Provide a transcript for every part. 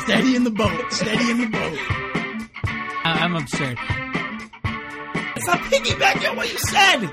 Steady in the boat. Steady in the boat. I'm absurd. It's not piggybacking on what you said.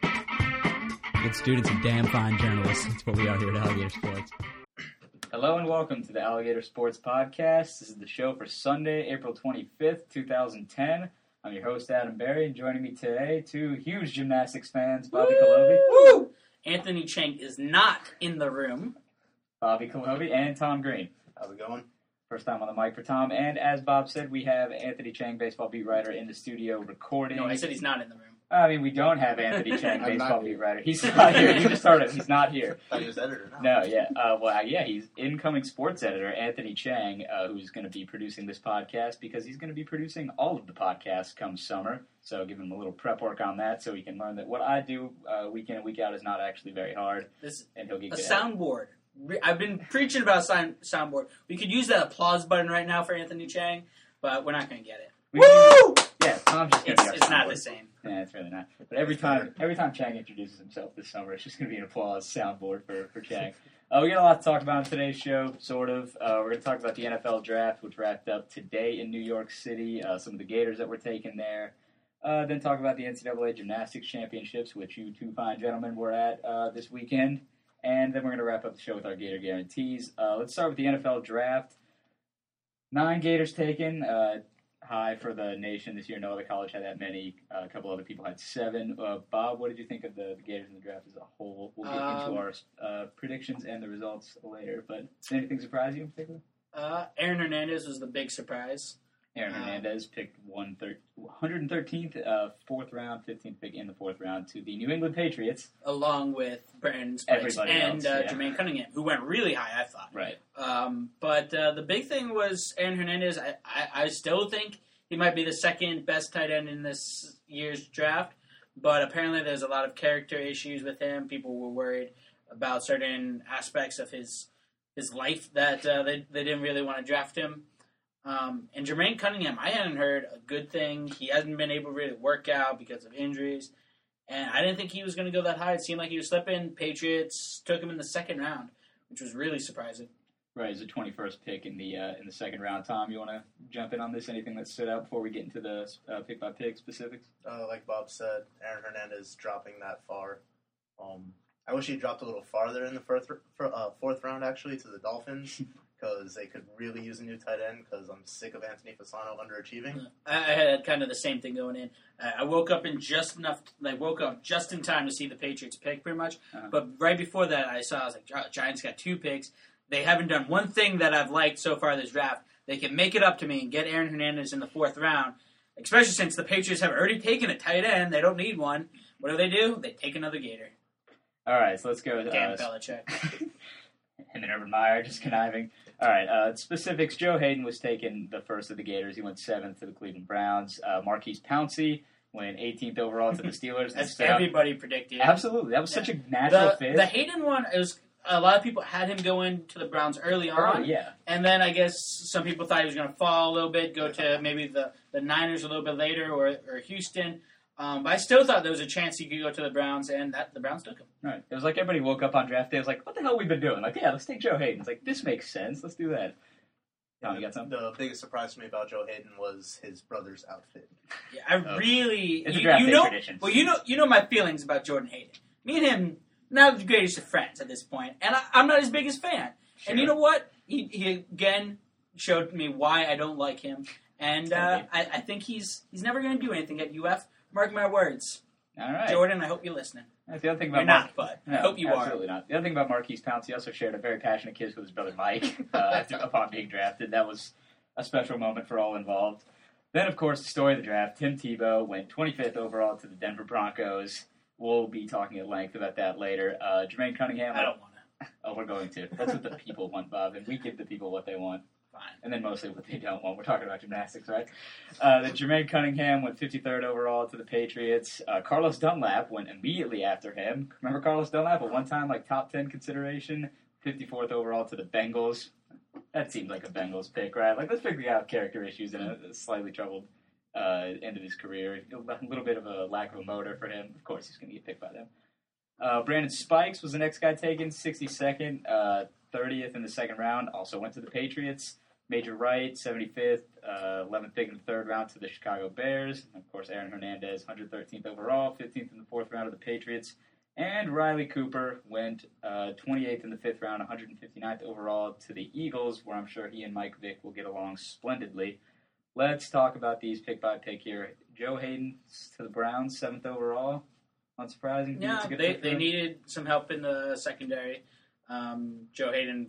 Good students and damn fine journalists. That's what we are here at Alligator Sports. Hello and welcome to the Alligator Sports Podcast. This is the show for Sunday, April 25th, 2010. I'm your host, Adam Berry, and joining me today, two huge gymnastics fans, Bobby Colobi. Woo! Anthony Chang is not in the room. Bobby Colobi and Tom Green. How's it going? First time on the mic for Tom. And as Bob said, we have Anthony Chang, baseball beat writer, in the studio recording. No, I said he's not in the room. I mean, we don't have Anthony Chang, I'm baseball not beat here. writer. He's not here. You just heard him. He's not here. I thought he was editor now. No, yeah. He's incoming sports editor, Anthony Chang, who's going to be producing this podcast because he's going to be producing all of the podcasts come summer. So give him a little prep work on that so he can learn that what I do week in and week out is not actually very hard. And he'll get A good at it. soundboard. I've been preaching about soundboard. We could use that applause button right now for Anthony Chang, but we're not going to get it. Woo! Yeah, Tom's just going to be our It's not soundboard. the same. Yeah, it's really not. But every time Chang introduces himself this summer, it's just going to be an applause soundboard for Chang. We got a lot to talk about on today's show, sort of. We're going to talk about the NFL draft, which wrapped up today in New York City, some of the Gators that were taken there. Then talk about the NCAA Gymnastics Championships, which you two fine gentlemen were at this weekend. And then we're going to wrap up the show with our Gator Guarantees. Let's start with the NFL draft. 9 Gators taken. High for the nation this year. No other college had that many. A couple other people had 7. Bob, what did you think of the Gators in the draft as a whole? We'll get into our predictions and the results later. But did anything surprise you in particular? Aaron Hernandez was the big surprise. Aaron Hernandez picked 113th, 4th round, 15th pick in the 4th round to the New England Patriots. Along with Brandon Spikes Everybody and else, yeah. Jermaine Cunningham, who went really high, I thought. Right. But the big thing was Aaron Hernandez. I still think he might be the second best tight end in this year's draft, but apparently there's a lot of character issues with him. People were worried about certain aspects of his life that they didn't really want to draft him. And Jermaine Cunningham, I hadn't heard a good thing. He hasn't been able to really work out because of injuries. And I didn't think he was going to go that high. It seemed like he was slipping. Patriots took him in the 2nd round, which was really surprising. Right, he's the 21st pick in the 2nd round. Tom, you want to jump in on this? Anything that stood out before we get into the pick-by-pick specifics? Like Bob said, Aaron Hernandez dropping that far. I wish he dropped a little farther in the 4th round, actually, to the Dolphins, because they could really use a new tight end, because I'm sick of Anthony Fasano underachieving. I had kind of the same thing going in. I woke up in just in time to see the Patriots pick, pretty much. Uh-huh. But right before that, I was like, Giants got 2 picks. They haven't done one thing that I've liked so far this draft. They can make it up to me and get Aaron Hernandez in the 4th round, especially since the Patriots have already taken a tight end. They don't need one. What do? They take another Gator. All right, so let's go. Damn Belichick. And then Urban Meyer just conniving. All right, specifics. Joe Hayden was taken the first of the Gators. He went 7th to the Cleveland Browns. Marquise Pouncey went 18th overall to the Steelers. That's everybody predicted. Absolutely. That was such a natural fit. The Hayden one, it was a lot of people had him go into the Browns early on. Yeah. And then I guess some people thought he was going to fall a little bit, go to maybe the Niners a little bit later or Houston. But I still thought there was a chance he could go to the Browns, and the Browns took him. Right. It was like everybody woke up on draft day. It was like, what the hell have we been doing? Like, yeah, let's take Joe Hayden. It's like, this makes sense. Let's do that. Tom, you got something? The biggest surprise to me about Joe Hayden was his brother's outfit. Yeah, I really... It's a draft day tradition. Well, you know my feelings about Jordan Hayden. Me and him, not the greatest of friends at this point, and I'm not his biggest fan. Sure. And you know what? He again showed me why I don't like him, and I think he's never going to do anything at UF. Mark my words. All right. Jordan, I hope you listening. That's the other thing about You're not, but I hope you are. Absolutely not. The other thing about Marquise Pouncey, he also shared a very passionate kiss with his brother Mike upon being drafted. That was a special moment for all involved. Then, of course, the story of the draft. Tim Tebow went 25th overall to the Denver Broncos. We'll be talking at length about that later. Jermaine Cunningham. I don't want to. Oh, we're going to. That's what the people want, Bob, and we give the people what they want. Fine. And then mostly what they don't want. We're talking about gymnastics, right? The Jermaine Cunningham went 53rd overall to the Patriots. Carlos Dunlap went immediately after him. Remember Carlos Dunlap? A one-time top 10 consideration. 54th overall to the Bengals. That seems like a Bengals pick, right? Let's pick the guy with character issues and a slightly troubled end of his career. A little bit of a lack of a motor for him. Of course, he's going to get picked by them. Brandon Spikes was the next guy taken, 62nd, 30th in the second round. Also went to the Patriots. Major Wright, 75th, 11th pick in the 3rd round to the Chicago Bears. And of course, Aaron Hernandez, 113th overall, 15th in the 4th round to the Patriots. And Riley Cooper went 28th in the 5th round, 159th overall to the Eagles, where I'm sure he and Mike Vick will get along splendidly. Let's talk about these pick by pick here. Joe Hayden to the Browns, 7th overall. Unsurprising. Yeah, they needed some help in the secondary. Joe Hayden,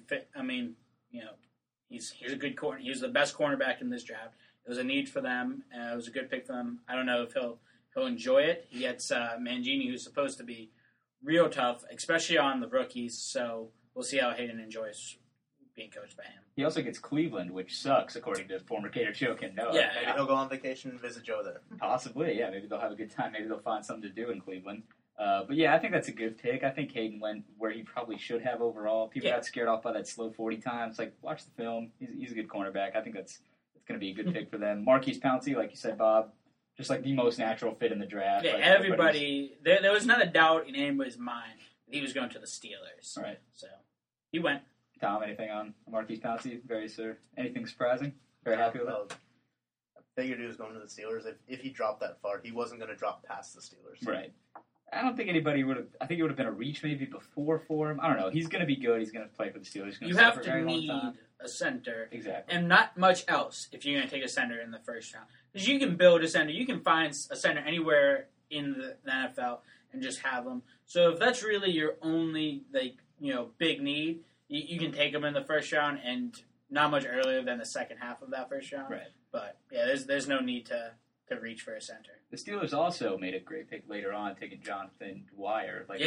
he's a good corner. He was the best cornerback in this draft. It was a need for them. It was a good pick for them. I don't know if he'll enjoy it. He gets Mangini, who's supposed to be real tough, especially on the rookies. So we'll see how Hayden enjoys being coached by him. He also gets Cleveland, which sucks, according to former Gator Joe Ken Noah. Yeah. Maybe he'll go on vacation and visit Joe there. Possibly, yeah. Maybe they'll have a good time. Maybe they'll find something to do in Cleveland. But yeah, I think that's a good pick. I think Hayden went where he probably should have overall. People got scared off by that slow 40 time. It's like, watch the film. He's a good cornerback. I think it's going to be a good pick for them. Marquise Pouncey, like you said, Bob, just like the most natural fit in the draft. Yeah, like everybody. There was not a doubt in anybody's mind that he was going to the Steelers. Right. So he went. Tom, anything on Marquise Pouncey? Anything surprising? Very happy with it? I figured he was going to the Steelers. If he dropped that far, he wasn't going to drop past the Steelers. Right. I don't think anybody would have. I think it would have been a reach maybe before for him. I don't know. He's going to be good. He's going to play for the Steelers. You have to need a center. Exactly. And not much else if you're going to take a center in the first round. Because you can build a center. You can find a center anywhere in the NFL and just have them. So if that's really your only big need, you can take them in the first round and not much earlier than the second half of that first round. Right. But yeah, there's no need to reach for a center. The Steelers also made a great pick later on, taking Jonathan Dwyer. I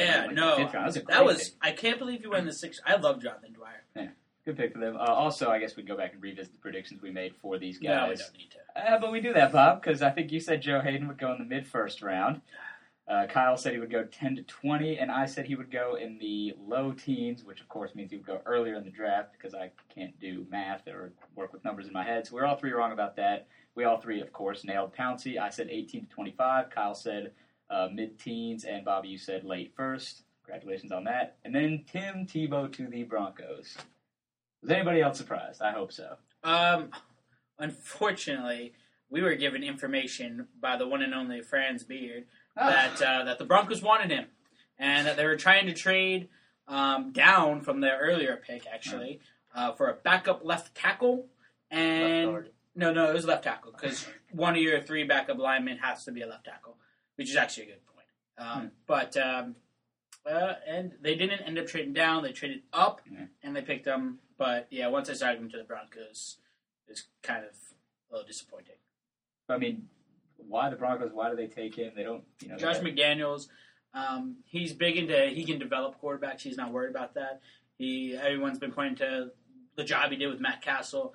can't believe you went in the 6th. I love Jonathan Dwyer. Yeah, good pick for them. Also, I guess we'd go back and revisit the predictions we made for these guys. No, we don't need to. But we do that, Bob, because I think you said Joe Hayden would go in the mid-first round. Kyle said he would go 10 to 20, and I said he would go in the low teens, which of course means he would go earlier in the draft because I can't do math or work with numbers in my head. So we're all three wrong about that. We all three, of course, nailed Pouncey. I said 18 to 25. Kyle said mid-teens, and Bobby, you said late first. Congratulations on that. And then Tim Tebow to the Broncos. Was anybody else surprised? I hope so. Unfortunately, we were given information by the one and only Franz Beard that the Broncos wanted him, and that they were trying to trade down from their earlier pick, actually, for a backup left tackle. And no, it was left tackle, because one of your 3 backup linemen has to be a left tackle, which is actually a good point. And they didn't end up trading down. They traded up, and they picked him. But, yeah, once I started him to the Broncos, it was kind of a little disappointing. I mean, why the Broncos? Why do they take him? They don't, Josh McDaniels, he's big into he can develop quarterbacks. He's not worried about that. Everyone's been pointing to the job he did with Matt Castle.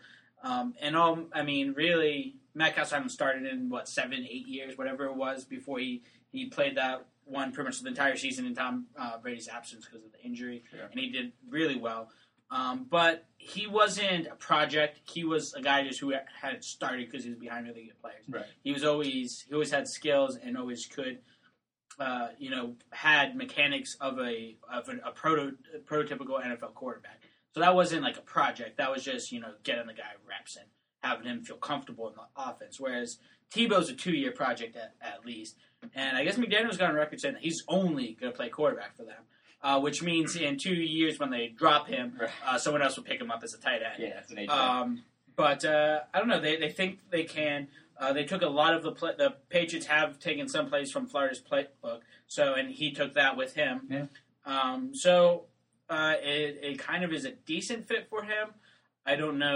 Really, Matt Castle hadn't started in, 7, 8 years, whatever it was, before he played that one pretty much the entire season in Tom Brady's absence because of the injury. Sure. And he did really well. But he wasn't a project. He was a guy just who had started because he was behind really good players. Right. He always had skills and always could, had mechanics of a prototypical NFL quarterback. So that wasn't like a project. That was just, getting the guy reps and having him feel comfortable in the offense. Whereas Tebow's a 2-year project at least. And I guess McDaniel's got on record saying that he's only going to play quarterback for them. Which means in 2 years when they drop him, someone else will pick him up as a tight end. Yeah, it's an age But I don't know. They think they can. They took a lot of the Patriots have taken some plays from Florida's playbook. And he took that with him. Yeah. It kind of is a decent fit for him. I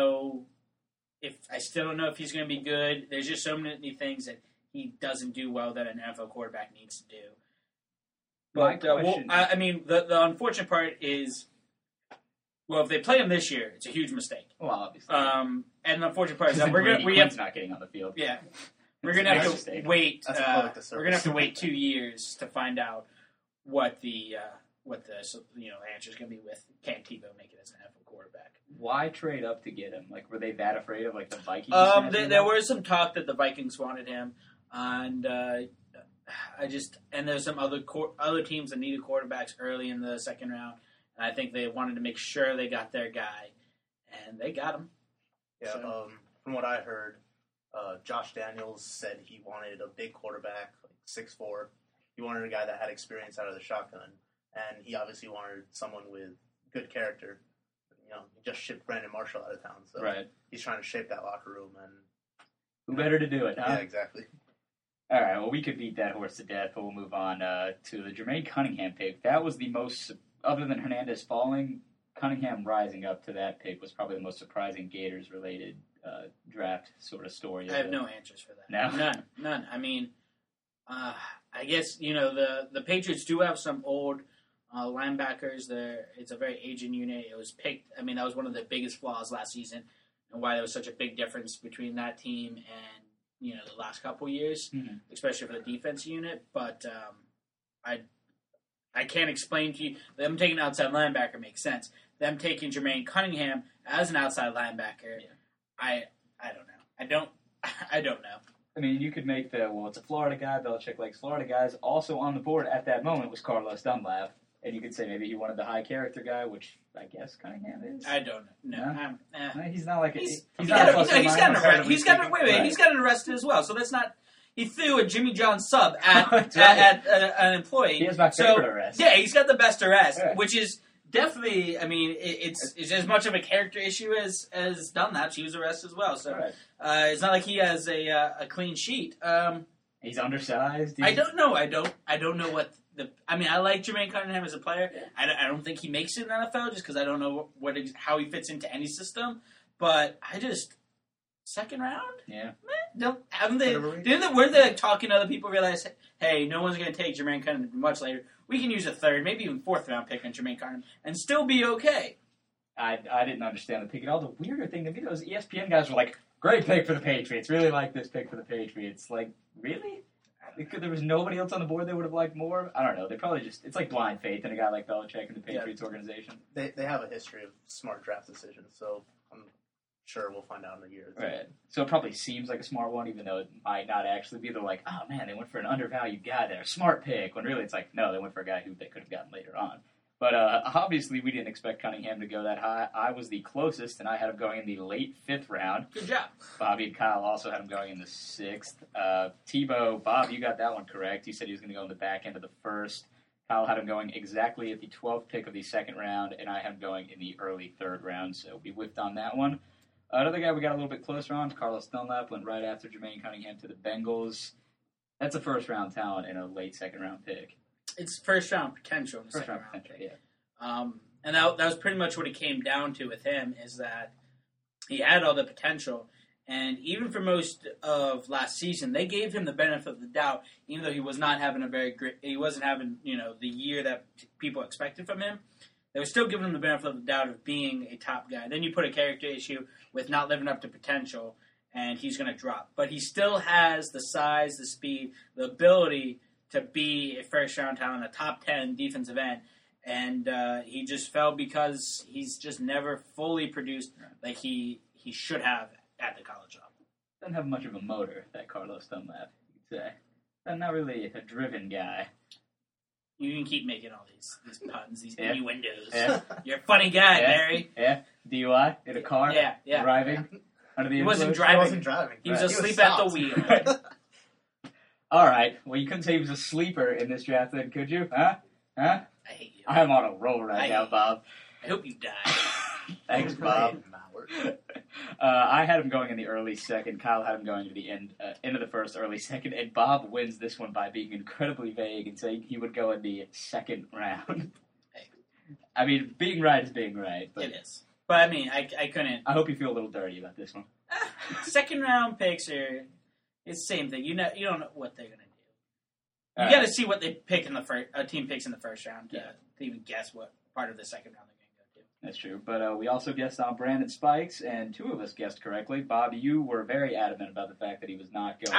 still don't know if he's going to be good. There's just so many things that he doesn't do well that an NFL quarterback needs to do. But the unfortunate part is, if they play him this year, it's a huge mistake. Well, obviously. And the unfortunate part is that Quinn's not getting on the field. Yeah, we're gonna have to wait. We're gonna have to wait 2 years to find out what the answer is gonna be with Cam Tebow making as an NFL quarterback. Why trade up to get him? Like, were they that afraid of the Vikings? There was some talk that the Vikings wanted him, and there's some other teams that needed quarterbacks early in the second round, and I think they wanted to make sure they got their guy, and they got him. Yeah, So- from what I heard, Josh Daniels said he wanted a big quarterback, like 6'4". He wanted a guy that had experience out of the shotgun, and he obviously wanted someone with good character. You know, he just shipped Brandon Marshall out of town, so Right. he's trying to shape that locker room. And Who better to do it, huh? yeah, exactly. All right, well, we could beat that horse to death, but we'll move on to the Jermaine Cunningham pick. That was the most, other than Hernandez falling, Cunningham rising up to that pick was probably the most surprising Gators-related draft sort of story. I have no answers for that. No? None. I mean, I guess the Patriots do have some old linebackers. It's a very aging unit. It was picked. I mean, that was one of the biggest flaws last season, and why there was such a big difference between that team and the last couple years, especially for the defense unit. But I can't explain to you them taking an outside linebacker makes sense. Them taking Jermaine Cunningham as an outside linebacker, I don't know. I don't know. I mean, you could make it's a Florida guy. Belichick likes Florida guys. Also on the board at that moment was Carlos Dunlap. And you could say maybe he wanted the high character guy, which I guess Cunningham is. I don't know. No, he's not like He's he's gotten not arrested as well. So that's not. He threw a Jimmy John sub at That's right. at an employee. He has my favorite arrest. Yeah, he's got the best arrest, Yeah. which is definitely. I mean, it's as much of a character issue as Dunlap. She was arrested as well. So Right. it's not like he has a clean sheet. He's undersized. I don't know. I don't know what the. I mean, I like Jermaine Cunningham as a player. I don't think he makes it in the NFL just because I don't know how he fits into any system. But I just second round. Yeah. Weren't they like, talking to other people? Realize, hey, no one's going to take Jermaine Cunningham much later. We can use a third, maybe even fourth round pick on Jermaine Cunningham and still be okay. I didn't understand the pick at all. The weirder thing to me, those ESPN guys were like, great pick for the Patriots. Really like this pick for the Patriots. Like, really? There was nobody else on the board they would have liked more? I don't know. They probably just, it's like blind faith in a guy like Belichick and the Patriots organization. They have a history of smart draft decisions, so I'm sure we'll find out in a year or two. Right. So it probably seems like a smart one, even though it might not actually be. They're like, oh man, they went for an undervalued guy there. Smart pick. When really it's like, no, they went for a guy who they could have gotten later on. But obviously we didn't expect Cunningham to go that high. I was the closest, and I had him going in the late 5th round. Good job. Bobby and Kyle also had him going in the 6th. Tebow, Bob, you got that one correct. You said he was going to go in the back end of the 1st. Kyle had him going exactly at the 12th pick of the 2nd round, and I had him going in the early 3rd round, so we whiffed on that one. Another guy we got a little bit closer on, Carlos Dunlap, went right after Jermaine Cunningham to the Bengals. That's a first-round talent and a late second-round pick. It's first round potential in the second First-round round. potential, yeah. And that was pretty much what it came down to with him, is that he had all the potential. And even for most of last season, they gave him the benefit of the doubt, even though he was not having he wasn't having, the year that people expected from him. They were still giving him the benefit of the doubt of being a top guy. Then you put a character issue with not living up to potential, and he's going to drop. But he still has the size, the speed, the ability to be a first-round talent, a top 10 defensive end. And he just fell because he's just never fully produced like he should have at the college level. Doesn't have much of a motor, that Carlos Dunlap, you could say. Not really a driven guy. You can keep making all these puns, these Yeah. innuendos. Yeah. You're a funny guy, Yeah. Barry. Yeah? DUI? In a car? Yeah. Driving? Under the He wasn't influence? driving. He wasn't driving. He was right? asleep at the stopped. wheel. All right. Well, you couldn't say he was a sleeper in this draft then, could you? Huh? I hate you. I'm on a roll right now, Bob. I hope you die. Thanks, Bob. Mallard. I had him going in the early 2nd. Kyle had him going to the end of the 1st, early 2nd. And Bob wins this one by being incredibly vague and saying he would go in the 2nd round. Hey. I mean, being right is being right. But It is. But, I mean, I couldn't. I hope you feel a little dirty about this one. Second round picks it's the same thing. You don't know what they're going to do. You All got to right. see what they pick in the first. A team picks in the first round to even guess what part of the second round they're going to go to. That's true. But we also guessed on Brandon Spikes, and 2 of us guessed correctly. Bob, you were very adamant about the fact that he was not going.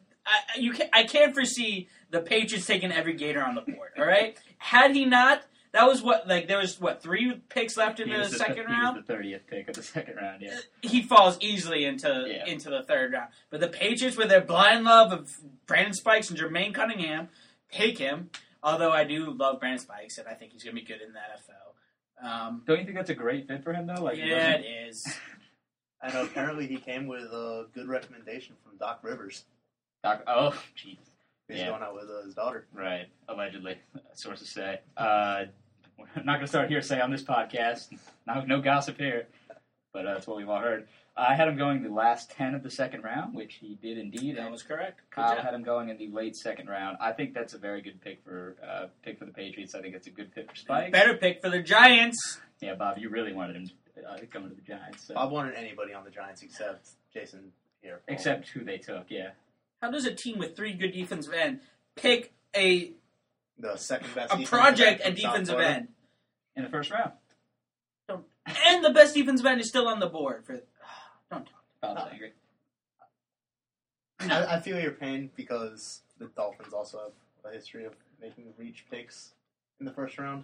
I can't foresee the Patriots taking every Gator on the board. All right, had he not, that was there was 3 picks left in He the was second He round. was the 30th pick of the 2nd round, yeah. He falls easily into the 3rd round. But the Patriots, with their blind love of Brandon Spikes and Jermaine Cunningham, take him. Although I do love Brandon Spikes, and I think he's going to be good in the NFL. Don't you think that's a great fit for him, though? Like, Yeah, it is. And apparently he came with a good recommendation from Doc Rivers. Oh, jeez. He's Yeah. going out with his daughter. Right, allegedly, sources say. We're not going to start hearsay on this podcast. No gossip here, but that's what we've all heard. I had him going the last 10 of the second round, which he did indeed. That was correct. Good Kyle job. had him going in the late second round. I think that's a very good pick for the Patriots. I think it's a good pick for Spike. Better pick for the Giants. Yeah, Bob, you really wanted him coming to the Giants. So. Bob wanted anybody on the Giants except Jason here. Except who they took, yeah. How does a team with 3 good defensive ends pick a The second best defensive project end at from South defensive Florida. end? In the first round. And the best defensive end is still on the board. Don't talk. Bob's angry. I feel your pain because the Dolphins also have a history of making reach picks in the first round.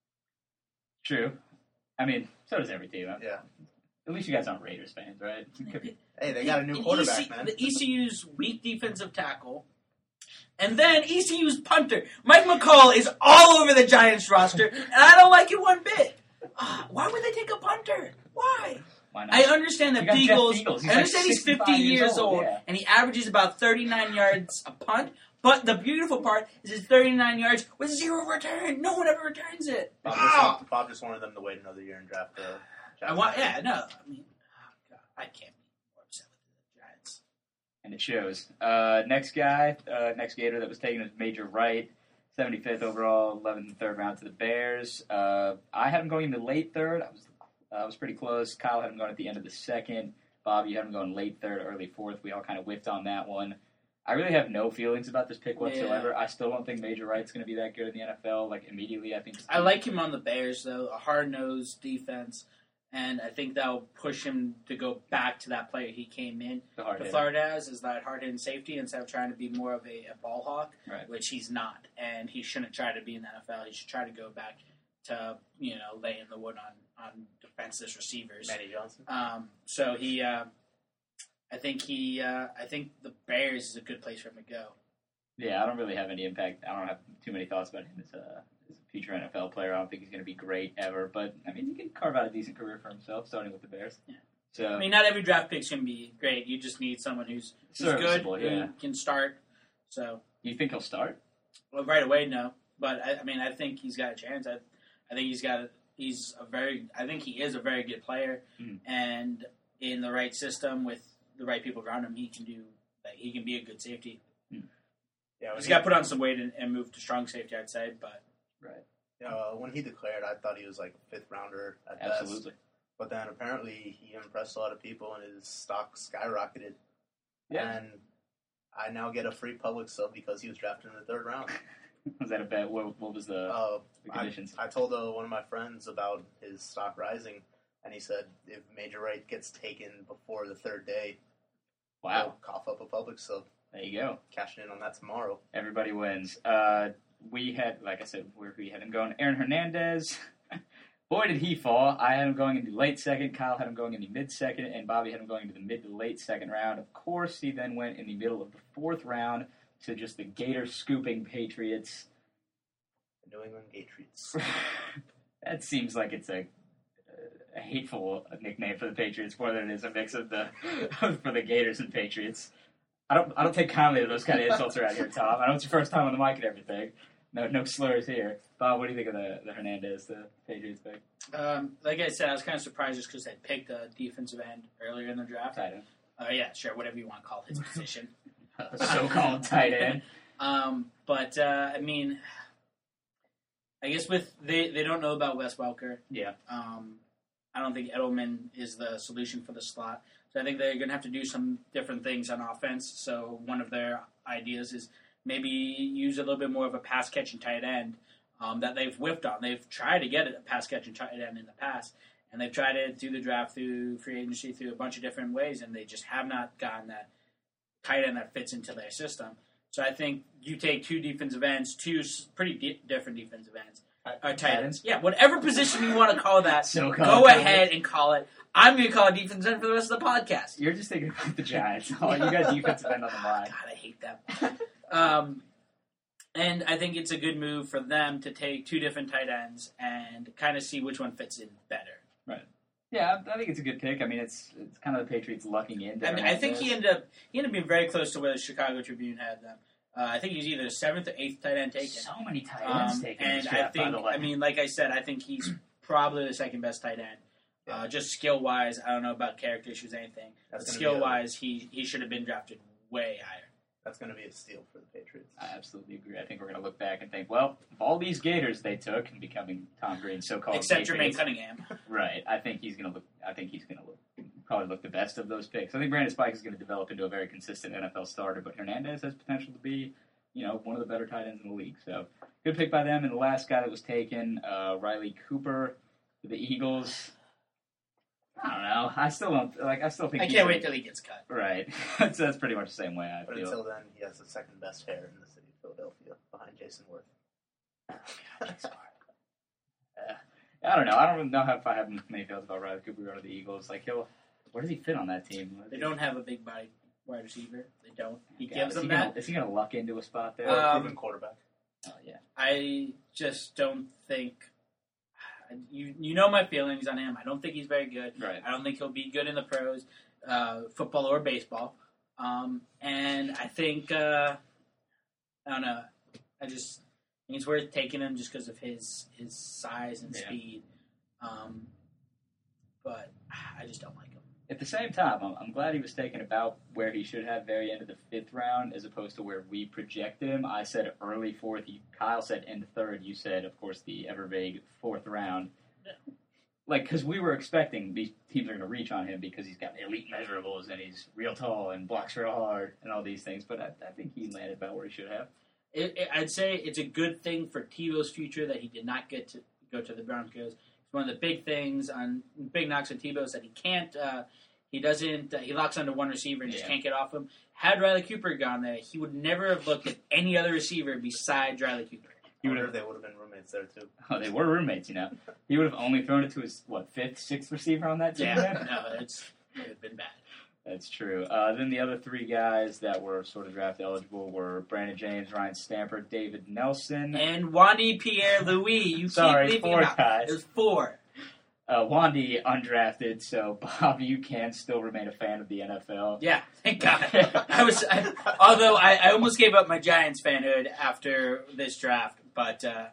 True. I mean, so does every team. Yeah. At least you guys aren't Raiders fans, right? Hey, they got a new quarterback, man. The ECU's weak defensive tackle. And then ECU's punter. Mike McCall is all over the Giants roster, and I don't like it one bit. Why would they take a punter? Why? Why not? I understand that You got Jeff Beagles. Beagles. He's I understand like he's 50 65 years old, yeah. and he averages about 39 yards a punt. But the beautiful part is his 39 yards with 0 return. No one ever returns it. Bob just wanted them to wait another year and draft the I mean, God, I can't be more upset with the Giants. And it shows. Next guy, next Gator that was taken is Major Wright, 75th overall, 11th and 3rd round to the Bears. I had him going in the late 3rd. I was pretty close. Kyle had him going at the end of the 2nd. Bob, you had him going late 3rd, early 4th. We all kind of whiffed on that one. I really have no feelings about this pick whatsoever. Yeah. I still don't think Major Wright's going to be that good in the NFL. Like, immediately, I think... I like him on the Bears, though. A hard-nosed defense. And I think that'll push him to go back to that player he came in the hard to hitter. Florida as, is that hard-hitting safety instead of trying to be more of a ball hawk, Right. which he's not. And he shouldn't try to be in the NFL. He should try to go back to, laying the wood on defenseless receivers. Manny Johnson. So he, I think the Bears is a good place for him to go. Yeah, I don't really have any impact. I don't have too many thoughts about him as a future NFL player. I don't think he's going to be great ever, but I mean, he can carve out a decent career for himself, starting with the Bears. Yeah. So I mean, not every draft pick's going to be great. You just need someone who's good, serviceable, yeah. who can start. So You think he'll start? well, right away, no. But I think he's got a chance. I think he is a very good player, and in the right system with the right people around him, he can be a good safety. Yeah, He's got to put on some weight and move to strong safety, I'd say. But Right. when he declared, I thought he was like a 5th rounder at Absolutely. best. But then apparently he impressed a lot of people and his stock skyrocketed. Yeah. And I now get a free public sub because he was drafted in the 3rd round. Was that a bet? What was the conditions? I told one of my friends about his stock rising, and he said if Major Wright gets taken before the 3rd day, Wow. he'll cough up a public sub. There you go. Cashing in on that tomorrow. Everybody wins. We had, like I said, where we had him going. Aaron Hernandez. Boy, did he fall. I had him going in the late 2nd. Kyle had him going in the mid-2nd. And Bobby had him going into the mid to late 2nd round. Of course, he then went in the middle of the 4th round to just the Gator-scooping Patriots. The New England Patriots. That seems like it's a hateful nickname for the Patriots more than it is a mix of for the Gators and Patriots. I don't take kindly to those kind of insults around here, Tom. I know it's your first time on the mic and everything. No slurs here. Bob, what do you think of the Hernandez, the Patriots pick? like I said, I was kind of surprised just because they picked a defensive end earlier in the draft. Tight end. Yeah, sure, whatever you want to call his position. So-called tight end. But I mean, I guess they don't know about Wes Welker. Yeah. I don't think Edelman is the solution for the slot. So I think they're going to have to do some different things on offense. So one of their ideas is maybe use a little bit more of a pass-catching tight end that they've whiffed on. They've tried to get a pass-catching tight end in the past, and they've tried it through the draft, through free agency, through a bunch of different ways, and they just have not gotten that tight end that fits into their system. So I think you take two defensive ends, pretty different defensive ends, tight ends. Yeah, whatever position you want to call that, go ahead and call it. I'm going to call it defensive end for the rest of the podcast. You're just thinking about the Giants. Oh, you got defensive end on the line. God, I hate them. And I think it's a good move for them to take two different tight ends and kind of see which one fits in better. Right. Yeah, I think it's a good pick. I mean, it's kind of the Patriots lucking in. I mean, I think he ended up being very close to where the Chicago Tribune had them. I think he's either 7th or 8th tight end taken. So many tight ends taken. And I think, I mean, like I said, I think he's probably the second best tight end. Just skill wise, I don't know about character issues, anything. But skill wise, he should have been drafted way higher. That's going to be a steal for the Patriots. I absolutely agree. I think we're going to look back and think, well, of all these Gators they took and becoming Tom Brady's so-called except Patriots, Jermaine Cunningham, right? I think he's going to probably look the best of those picks. I think Brandon Spike is going to develop into a very consistent NFL starter, but Hernandez has potential to be, one of the better tight ends in the league. So good pick by them. And the last guy that was taken, Riley Cooper, to the Eagles. I don't know. I still think I can't wait till he gets cut. Right. That's pretty much the same way I But feel. until then, he has the second best hair in the city of Philadelphia, behind Jason Worth. I don't know. I don't know if I have many feelings about Riley Cooper going to the Eagles. Like, where does he fit on that team? They don't have a big body wide receiver. They don't. He God, gives them that. Is he going to luck into a spot there? Proven quarterback. Oh, yeah. I just don't think. You know my feelings on him. I don't think he's very good. Right. I don't think he'll be good in the pros, football or baseball. And I think I don't know. I just think it's worth taking him just because of his size and speed. But I just don't like him. At the same time, I'm glad he was taken about where he should have, very end of the 5th round, as opposed to where we projected him. I said early 4th. Kyle said end 3rd. You said, of course, the ever vague 4th round. Like, because we were expecting these teams are going to reach on him because he's got elite measurables and he's real tall and blocks real hard and all these things. But I think he landed about where he should have. I'd say it's a good thing for Tebow's future that he did not get to go to the Broncos. It's one of the big knocks on Tebow is that he can't, he locks onto one receiver and just can't get off him. Had Riley Cooper gone there, he would never have looked at any other receiver besides Riley Cooper. They would have been roommates there, too. Oh, they were roommates, He would have only thrown it to his, 5th, 6th receiver on that team? Yeah, no, it would have been bad. That's true. Then the other 3 guys that were sort of draft eligible were Brandon James, Ryan Stamper, David Nelson. And Wandy Pierre-Louis. You Sorry, keep leaving 4 out. guys. There's 4. Wandy undrafted, so Bob, you can still remain a fan of the NFL. Yeah, thank God. Although I almost gave up my Giants fanhood after this draft, but God,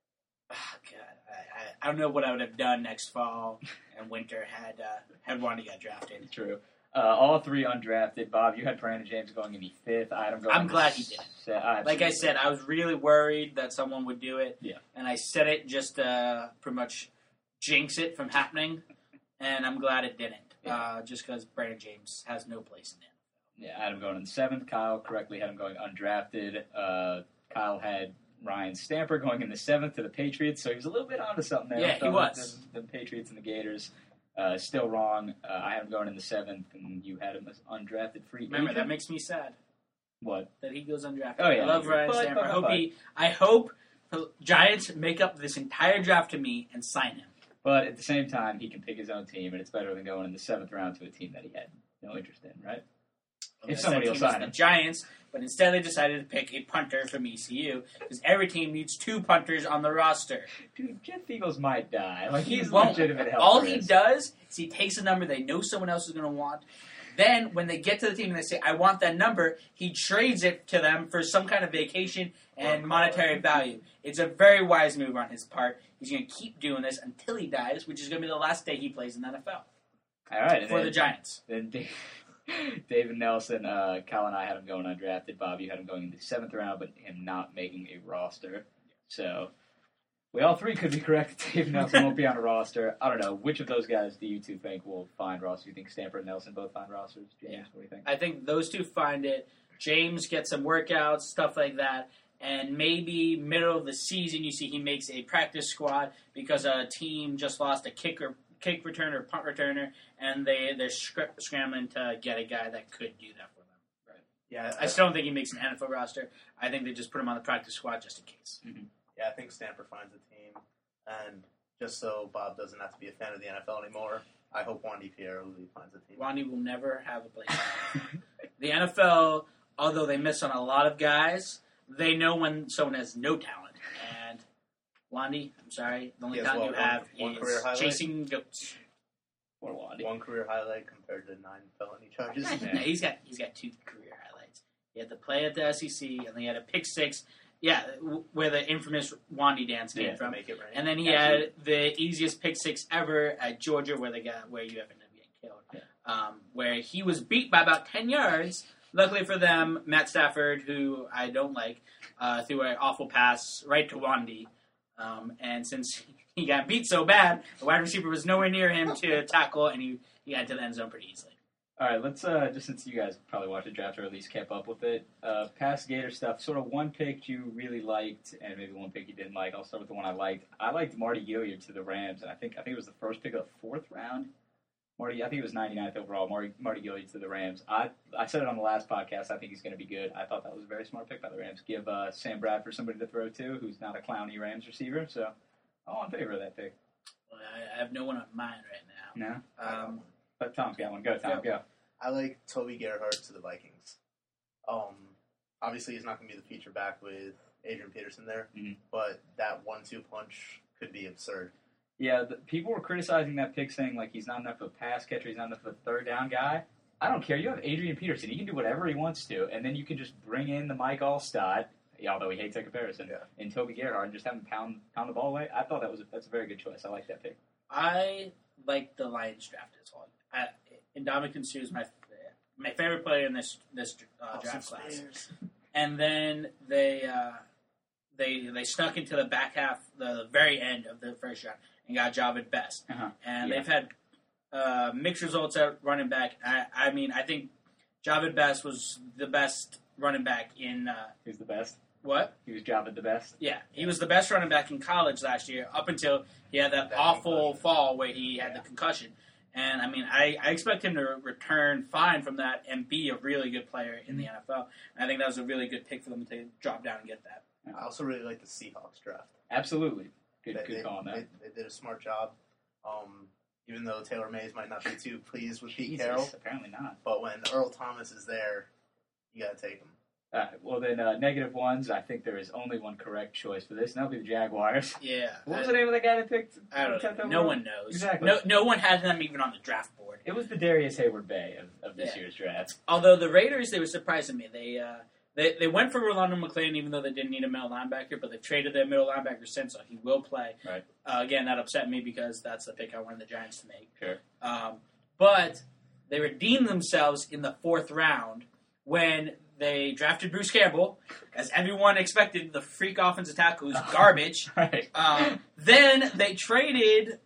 I don't know what I would have done next fall and winter had Wandy got drafted. True. All 3 undrafted. Bob, you had Brandon James going in the 5th. I'm glad he did. Like I said, I was really worried that someone would do it. Yeah. And I said it just pretty much jinx it from happening, and I'm glad it didn't. Yeah. Just because Brandon James has no place in it. Yeah, I had him going in the 7th. Kyle correctly had him going undrafted. Kyle had Ryan Stamper going in the 7th to the Patriots, so he was a little bit onto something there. Yeah, he was. The Patriots and the Gators. Still wrong. I had him going in the 7th, and you had him as undrafted free agent. Remember, that makes me sad. What? That he goes undrafted. Oh, yeah. I love Ryan Stamper. I hope the Giants make up this entire draft to me and sign him. But at the same time, he can pick his own team, and it's better than going in the 7th round to a team that he had no interest in, right? If somebody will sign him. The Giants, but instead they decided to pick a punter from ECU because every team needs 2 punters on the roster. Dude, Jeff Eagles might die. Like, he's won't. legitimate help. All he does is he takes a number they know someone else is going to want. Then, when they get to the team and they say, I want that number, he trades it to them for some kind of vacation and monetary value. It's a very wise move on his part. He's going to keep doing this until he dies, which is going to be the last day he plays in the NFL. All right. For the Giants. Then David Nelson, Kyle and I had him going undrafted. Bob, you had him going in the 7th round, but him not making a roster. So, we all 3 could be correct. David Nelson won't be on a roster. I don't know. Which of those guys do you 2 think will find rosters? Do you think Stamper and Nelson both find rosters? James, what do you think? I think those 2 find it. James gets some workouts, stuff like that. And maybe middle of the season, you see he makes a practice squad because a team just lost a kick returner, punt returner, and they're scrambling to get a guy that could do that for them. Right. Yeah, I still don't think he makes an NFL roster. I think they just put him on the practice squad just in case. Mm-hmm. Yeah, I think Stamper finds a team, and just so Bob doesn't have to be a fan of the NFL anymore, I hope Wandy Pierre-Louis finds a team. Wandy will never have a place. The NFL, although they miss on a lot of guys, they know when someone has no talent. And Wandy, I'm sorry, the only talent you have is chasing goats. Wandy. One career highlight compared to 9 felony charges. No, he's got 2 career highlights. He had the play at the SEC, and then he had a pick 6. Yeah, where the infamous Wandy dance came from. Make it rain. And then he had the easiest pick 6 ever at Georgia, where you have ended up getting killed. Yeah. Where he was beat by about 10 yards. Luckily for them, Matt Stafford, who I don't like, threw an awful pass right to Wandy. And since he got beat so bad, the wide receiver was nowhere near him to tackle, and he got to the end zone pretty easily. All right, let's just since you guys probably watched the draft or at least kept up with it, past Gator stuff. Sort of one pick you really liked, and maybe one pick you didn't like. I'll start with the one I liked. I liked Marty Gilliard to the Rams, and I think it was the first pick of the 4th round. I think it was 99th overall. Marty Gilliard to the Rams. I said it on the last podcast. I think he's going to be good. I thought that was a very smart pick by the Rams. Give Sam Bradford somebody to throw to, who's not a clowny Rams receiver. So I'm in favor of that pick. Well, I have no one on mine right now. No, but Tom's got one. Go, Tom. Go. I like Toby Gerhardt to the Vikings. Obviously, he's not going to be the feature back with Adrian Peterson there, but that 1-2 punch could be absurd. Yeah, people were criticizing that pick, saying like he's not enough of a pass catcher, he's not enough of a third down guy. I don't care. You have Adrian Peterson; he can do whatever he wants to, and then you can just bring in the Mike Allstott, although he hates that comparison, and Toby Gerhardt, and just have him pound the ball away. I thought that's a very good choice. I like that pick. I like the Lions draft as well. Ndamukong Suh is my favorite player in this draft class. And then they snuck into the back half, the very end of the first round, and got Javid Best. And they've had mixed results at running back. I think Javid Best was the best running back in. Who's the best? What? He was Javid the best? Yeah, he was the best running back in college last year, up until he had that awful fall where he had the concussion. And, I expect him to return fine from that and be a really good player in the NFL. And I think that was a really good pick for them to drop down and get that. I also really like the Seahawks draft. Absolutely. Good call on that. They did a smart job. Even though Taylor Mays might not be too pleased with Pete Carroll. Apparently not. But when Earl Thomas is there, you got to take him. Well, then, negative ones, I think there is only one correct choice for this, and that'll be the Jaguars. Yeah. What was the name of the guy that picked? I don't know. No one knows. Exactly. No one had them even on the draft board. It was the Darius Hayward Bay of this year's draft. Although the Raiders, they were surprising me. They went for Rolando McClain, even though they didn't need a middle linebacker, but they've traded their middle linebacker since, so he will play. Right. Again, that upset me because that's the pick I wanted the Giants to make. Sure. But they redeemed themselves in the 4th round when they drafted Bruce Campbell, as everyone expected, the freak offensive tackle who's garbage. Right. Then they traded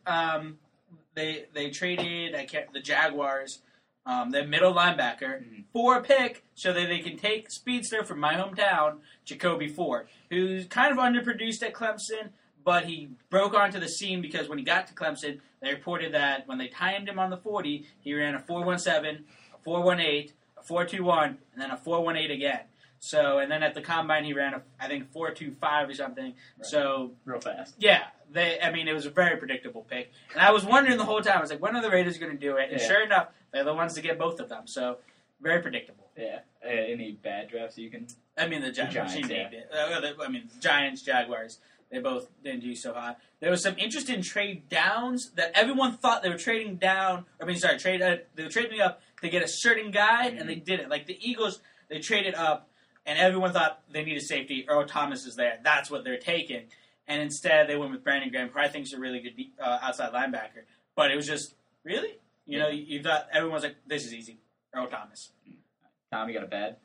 the Jaguars, their middle linebacker, for a pick so that they can take speedster from my hometown, Jacoby Ford, who's kind of underproduced at Clemson, but he broke onto the scene because when he got to Clemson, they reported that when they timed him on the 40, he ran a 4.17, a 4.18, a 4.21, and then a 4.18 again. So, and then at the combine, he ran, I think, 4.25 or something. Right. So, real fast. Yeah. It was a very predictable pick. And I was wondering the whole time, I was like, when are the Raiders going to do it? And sure enough, they're the ones to get both of them. So, very predictable. Yeah. Any bad drafts you can... The Giants named it. Giants, Jaguars, they both didn't do so hot. There was some interesting trade downs that everyone thought they were trading down. They were trading up to get a certain guy, and they didn't. Like the Eagles, they traded up, and everyone thought they needed safety. Earl Thomas is there. That's what they're taking. And instead, they went with Brandon Graham, who I think is a really good outside linebacker. But it was just, really? You thought everyone was like, this is easy. Earl Thomas. Tom, you got a bad?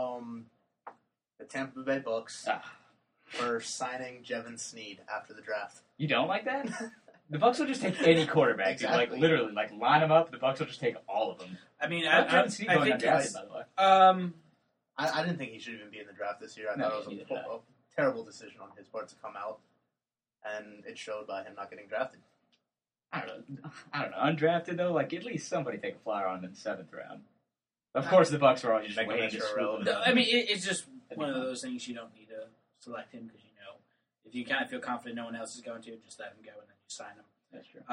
The Tampa Bay Bucks for signing Jevon Sneed after the draft. You don't like that? The Bucks will just take any quarterback. Exactly. Literally, line them up. The Bucks will just take all of them. I think undrafted, by the way. I didn't think he should even be in the draft this year. I thought it was a terrible decision on his part to come out, and it showed by him not getting drafted. I don't know. Undrafted though, at least somebody take a flyer on him in the 7th round. Of course, the Bucks are always just waiting to swoop him. It's just one of those things you don't need to select him because if you kind of feel confident no one else is going to, just let him go and then you sign him. That's true.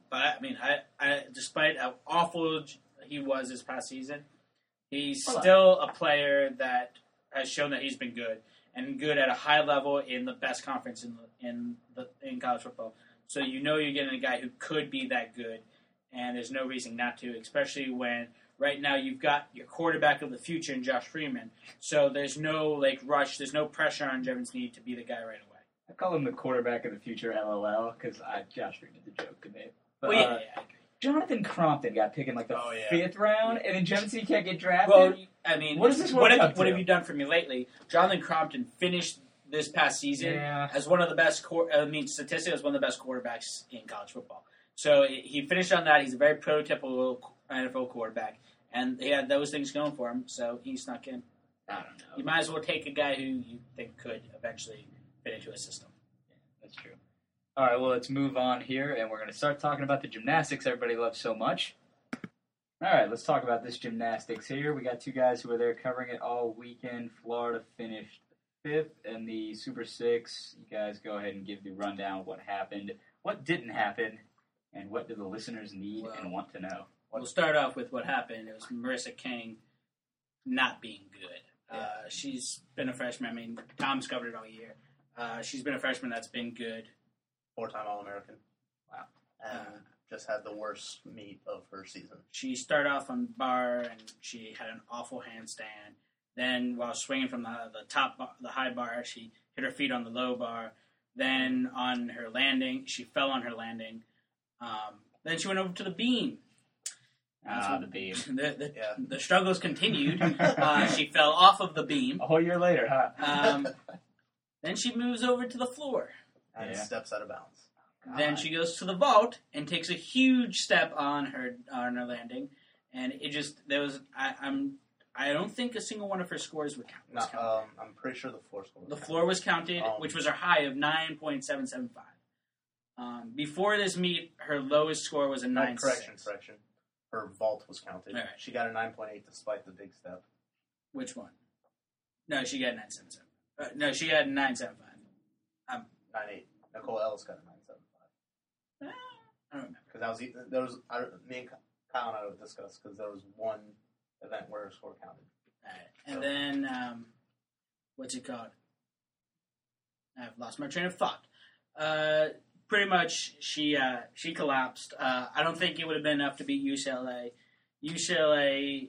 But despite how awful he was this past season, he's still a player that has shown that he's been good and good at a high level in the best conference in college football. So you're getting a guy who could be that good, and there's no reason not to, especially when right now you've got your quarterback of the future in Josh Freeman. So there's no rush, there's no pressure on Devin Snead to be the guy right away. I call him the quarterback of the future, LOL, because Josh Freeman's a joke to me. But, Well, yeah, I agree. Jonathan Crompton got picked in the 5th round, and then Devin Snead can't get drafted. Well, I mean, what is this? What have you done for me lately? Jonathan Crompton finished this past season as one of the best. Statistically, as one of the best quarterbacks in college football. So he finished on that. He's a very prototypical NFL quarterback, and he had those things going for him. So he snuck in. I don't know. You might as well take a guy who you think could eventually fit into a system. Yeah, that's true. All right, well, let's move on here, and we're going to start talking about the gymnastics everybody loves so much. All right, let's talk about this gymnastics here. We got 2 guys who were there covering it all weekend. Florida finished 5th in the Super 6. You guys go ahead and give the rundown of what happened, what didn't happen, and what do the listeners need and want to know. We'll start off with what happened. It was Marissa King not being good. She's been a freshman. I mean, Tom's covered it all year. She's been a freshman that's been good. 4-time All-American. Wow. And just had the worst meet of her season. She started off on bar, and she had an awful handstand. Then, while swinging from the high bar, she hit her feet on the low bar. Then, on her landing, she fell on her landing. Then she went over to the beam. The beam. The struggles continued. She fell off of the beam. A whole year later, huh? Then she moves over to the floor. And steps out of bounds. God. Then she goes to the vault and takes a huge step on her landing, and it just I don't think a single one of her scores would count. I'm pretty sure the floor score. The floor was counted, which was her high of 9.775. Before this meet, her lowest score was a 9.6. Correction. Her vault was counted. Right. She got a 9.8 despite the big step. Which one? No, she got 9.77. No, she got 9.75. 9.8. Nicole Ellis got a 9.75. I don't remember. Because me and Kyle and I would discuss because there was one event where her score counted. All right. And then, what's it called? I've lost my train of thought. Pretty much, she collapsed. I don't think it would have been enough to beat UCLA. UCLA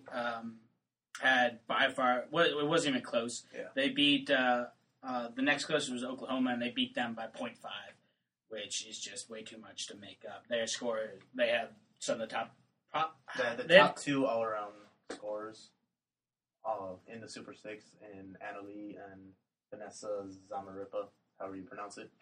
had by far, it wasn't even close. Yeah. They beat, the next closest was Oklahoma, and they beat them by 0.5, which is just way too much to make up. Their score, they have some of the top. Top 2 all-around scores in the Super 6 in Annalie and Vanessa Zamaripa, however you pronounce it.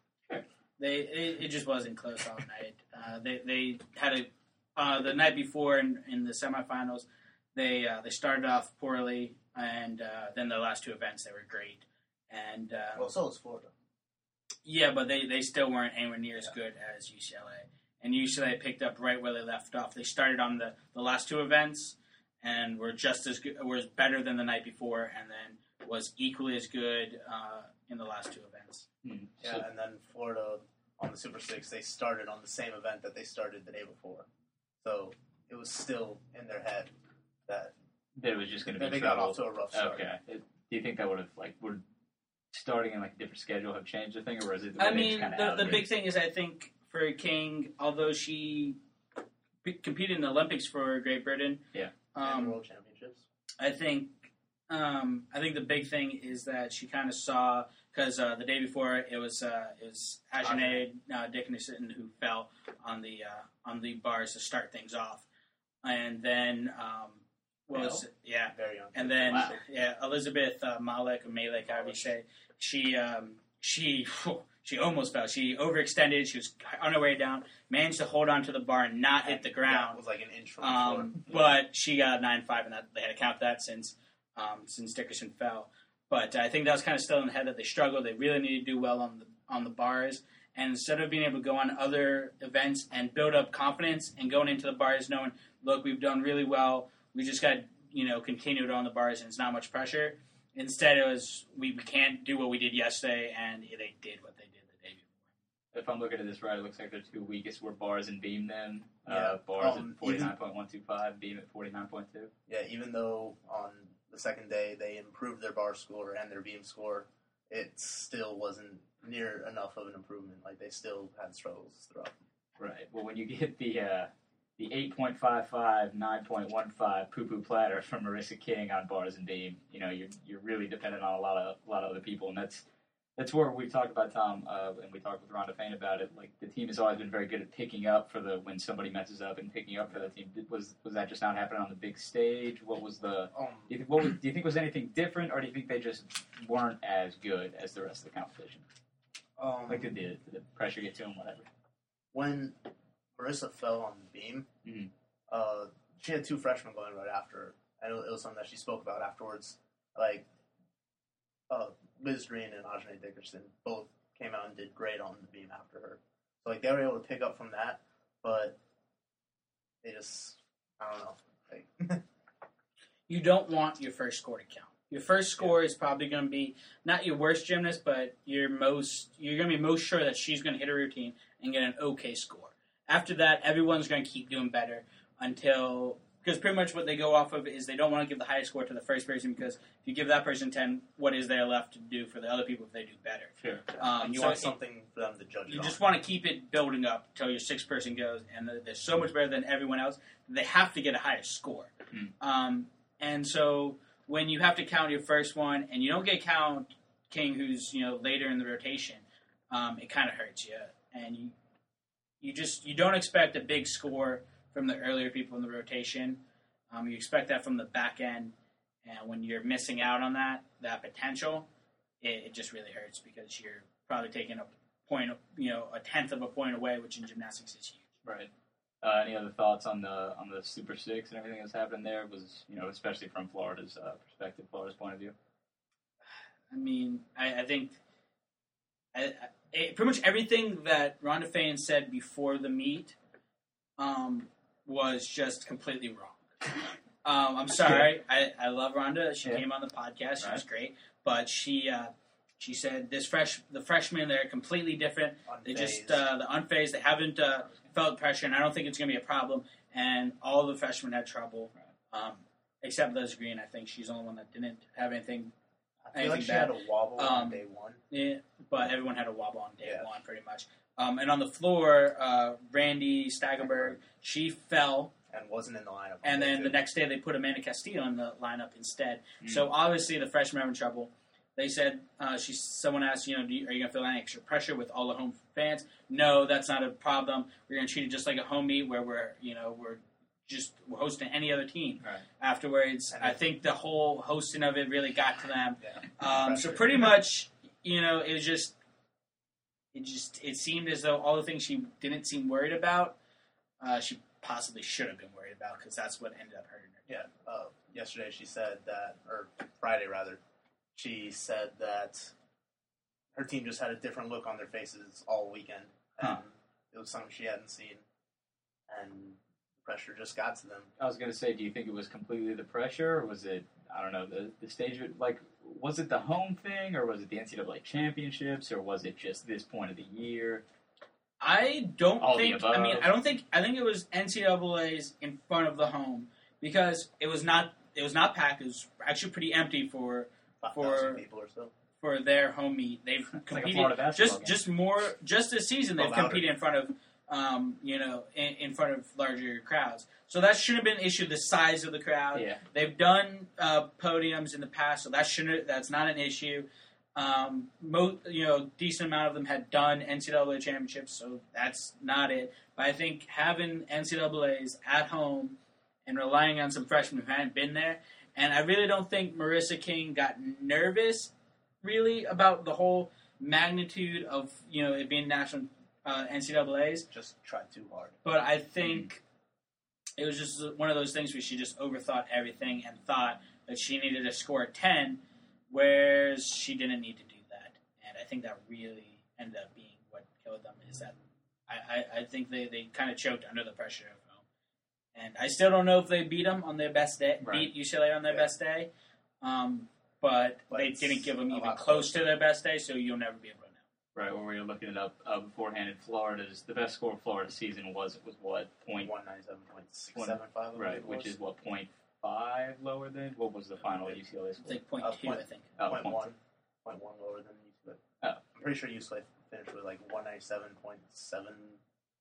It just wasn't close all night. They had the night before in the semifinals. They started off poorly, and then the last 2 events they were great. And so was Florida. Yeah, but they still weren't anywhere near as good as UCLA. And UCLA picked up right where they left off. They started on the last 2 events and were just as good, was better than the night before, and then was equally as good in the last 2 events. Yeah, and then Florida on the Super 6, they started on the same event that they started the day before. So it was still in their head that it was just going to be they trouble. got off to a rough start. Okay. Do you think that would have, would starting in a different schedule have changed the thing, or was it? I mean, the big thing is I think for King, although she competed in the Olympics for Great Britain, and World Championships, I think the big thing is that she kind of saw, because the day before it was Ajane Dickinson who fell on the bars to start things off, and then very young, and then Elizabeth Malik, however you say, she almost fell. She overextended. She was on her way down, managed to hold on to the bar and not hit the ground. It was like an inch from the floor. But she got 9.5, and they had to count that since Dickerson fell. But I think that was kind of still in the head that they struggled. They really need to do well on the bars. And instead of being able to go on other events and build up confidence and going into the bars knowing, look, we've done really well. We just got to continue it on the bars, and it's not much pressure. Instead, it was we can't do what we did yesterday, and they did what they did the day before. If I'm looking at this right, it looks like the 2 weakest were bars and beam then. Bars at 49.125, beam at 49.2. Yeah, even though on the second day they improved their bar score and their beam score, it still wasn't near enough of an improvement. They still had struggles throughout. Right. Well, when you get the the 8.55, 9.15 poo-poo platter from Marissa King on bars and beam. You know, you're really dependent on a lot of other people, and that's where we talked about Tom, and we talked with Rhonda Fain about it. Like, the team has always been very good at picking up when somebody messes up and picking up for the team. Was that just not happening on the big stage? What was the? Do you think was anything different, or do you think they just weren't as good as the rest of the competition? Like, did the pressure get to them? Whatever. When Marissa fell on the beam, she had two freshmen going right after her, and it was something that she spoke about afterwards. Like, Liz Green and Ajane Dickerson both came out and did great on the beam after her. So, like, they were able to pick up from that, but they just, I don't know. Like, You don't want your first score to count. Your first score is probably going to be not your worst gymnast, but you're going to be most sure that she's going to hit a routine and get an okay score. After that, everyone's going to keep doing better because pretty much what they go off of is they don't want to give the highest score to the first person, because if you give that person 10, what is there left to do for the other people if they do better? Sure. and you want something for them to judge You it just on. want to keep it building up until your sixth person goes, and they're so much better than everyone else, they have to get a higher score. And so when you have to count your first one, and you don't get count King, who's later in the rotation, it kind of hurts you, and you don't expect a big score from the earlier people in the rotation. You expect that from the back end, and when you're missing out on that potential, it just really hurts, because you're probably taking a point, a tenth of a point away, which in gymnastics is huge. Right. Any other thoughts on the Super Six and everything that's happened there? Was especially from Florida's perspective, Florida's point of view. I mean, I think pretty much everything that Rhonda Fain said before the meet was just completely wrong. I'm sorry. I love Rhonda. She came on the podcast. She was great. But she said the freshmen, they're completely different. Unfazed. They just the unfazed. They haven't felt pressure, and I don't think it's going to be a problem. And all the freshmen had trouble, except Liz Green. I think she's the only one that didn't have anything. I feel like she had a wobble on day one. Yeah, but everyone had a wobble on day one, pretty much. And on the floor, Randy Stagenberg, she fell. And wasn't in the lineup. And then the next day they put Amanda Castillo in the lineup instead. So obviously the freshmen are having trouble. They said, someone asked, are you going to feel any extra pressure with all the home fans? No, that's not a problem. We're going to treat it just like a home meet where we're hosting any other team. Right. Afterwards, I think the whole hosting of it really got to them. Yeah. So pretty much, it seemed as though all the things she didn't seem worried about, she possibly should have been worried about, because that's what ended up hurting her. Yeah. Yesterday she said that, or Friday rather, she said that her team just had a different look on their faces all weekend. And it was something she hadn't seen. And the pressure just got to them. I was going to say, do you think it was completely the pressure, or was it, I don't know, the stage, like, was it the home thing, or was it the NCAA championships, or was it just this point of the year? I don't All think. the above. I mean, I think it was NCAA's in front of the home, because it was not packed. It was actually pretty empty for 5,000 people or so. for their home meet. They've It's like a competed Florida basketball game. just this season. They've Louder. competed in front of in front of larger crowds. So that shouldn't have been an issue. The size of the crowd. Yeah. They've done podiums in the past, so that's not an issue. Decent amount of them had done NCAA championships, so that's not it. But I think having NCAAs at home and relying on some freshmen who hadn't been there, and I really don't think Marissa King got nervous really about the whole magnitude of it being national NCAAs. Just tried too hard. But I think it was just one of those things where she just overthought everything and thought that she needed to score a 10, whereas she didn't need to do that. And I think that really ended up being what killed them, is that I think they kind of choked under the pressure of home. And I still don't know if they beat them on their best day, beat UCLA on their best day. But they didn't give them even close to their best day, so you'll never be able to know. Right, when we were looking it up beforehand, in Florida's, the best score of Florida's season was what, point? 197.675. Right, which is what, 0.5 lower than? What was the final UCLA It's score? like 0.2, I think. Oh, 0.1 0.2. lower than UCLA. Oh. I'm pretty sure UCLA finished with like 197.7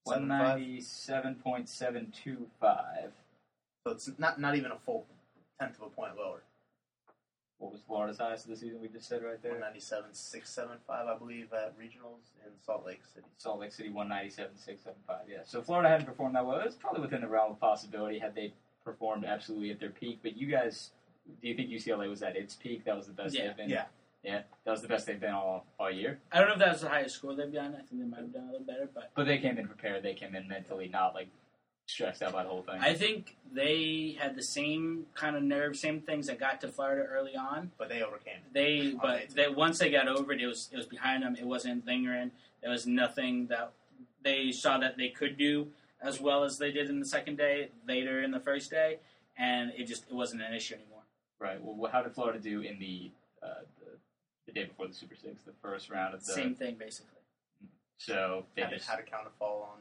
197.725. So it's not even a full tenth of a point lower. What was Florida's highest of the season? We just said right there. 197.675, I believe, at regionals in Salt Lake City. Salt Lake City 197.675. Yeah. So Florida hadn't performed that well. It was probably within the realm of possibility had they performed absolutely at their peak. But you guys, do you think UCLA was at its peak? That was the best they've been. Yeah. Yeah, that was the best they've been all year. I don't know if that was the highest score they've done. I think they might have done a little better, but they came in prepared. They came in mentally not like stressed out by the whole thing. I think they had the same kind of nerve, same things that got to Florida early on. But they overcame it. Once they got over it, it was behind them. It wasn't lingering. There was nothing that they saw that they could do as well as they did in the second day, later in the first day, and it wasn't an issue anymore. Right. Well, how did Florida do in the day before the Super Six, the first round of the same thing basically? So they had a counterfall on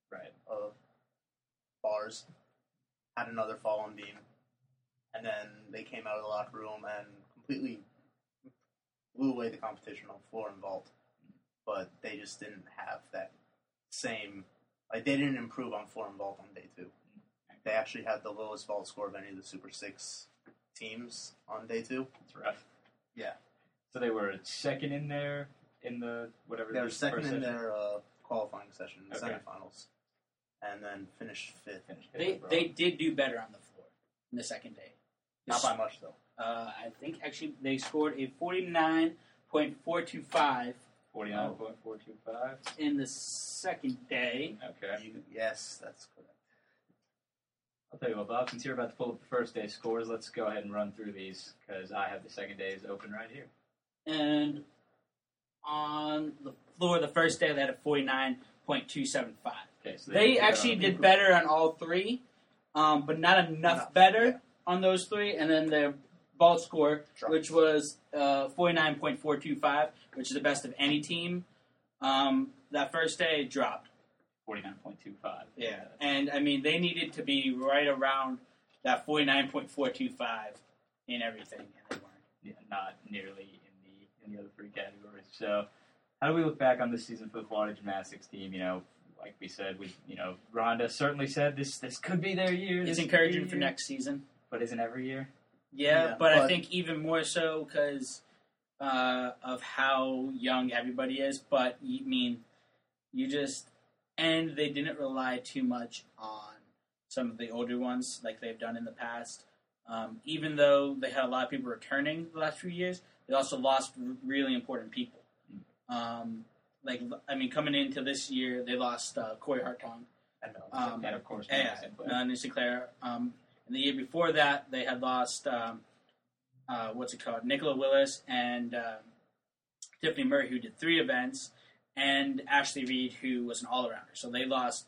bars, had another fall on beam, and then they came out of the locker room and completely blew away the competition on floor and vault. But they just didn't have that same, they didn't improve on floor and vault on day two. They actually had the lowest vault score of any of the Super Six teams on day two. That's rough. Yeah. So they were second in there in the whatever. They were second in session? their qualifying session, the semifinals, and then finished fifth. They did do better on the floor in the second day. Not by much though. I think actually they scored a 49.425. 49.425 in the second day. Okay. Yes, that's correct. I'll tell you what, Bob, since you're about to pull up the first day scores, let's go ahead and run through these, because I have the second days open right here. And on the floor, the first day, they had a 49.275. Okay, so they actually did better on all three, but not enough better on those three. And then their vault score, which was 49.425, which is the best of any team, that first day dropped. 49.25. Yeah, and I mean, they needed to be right around that 49.425 in everything, and they weren't. Yeah, not nearly in the other three categories. So, how do we look back on this season for the Florida gymnastics team? You know, like we said, Rhonda certainly said this could be their year. It's encouraging for next season. But isn't every year? Yeah, but I think even more so because of how young everybody is. But, and they didn't rely too much on some of the older ones like they've done in the past. Even though they had a lot of people returning the last few years, they also lost really important people. Coming into this year, they lost Corey Hartong. And of course, Melanie Sinclair. And the year before that, they had lost, Nicola Willis and Tiffany Murray, who did 3 events, and Ashley Reed, who was an all-arounder. So they lost,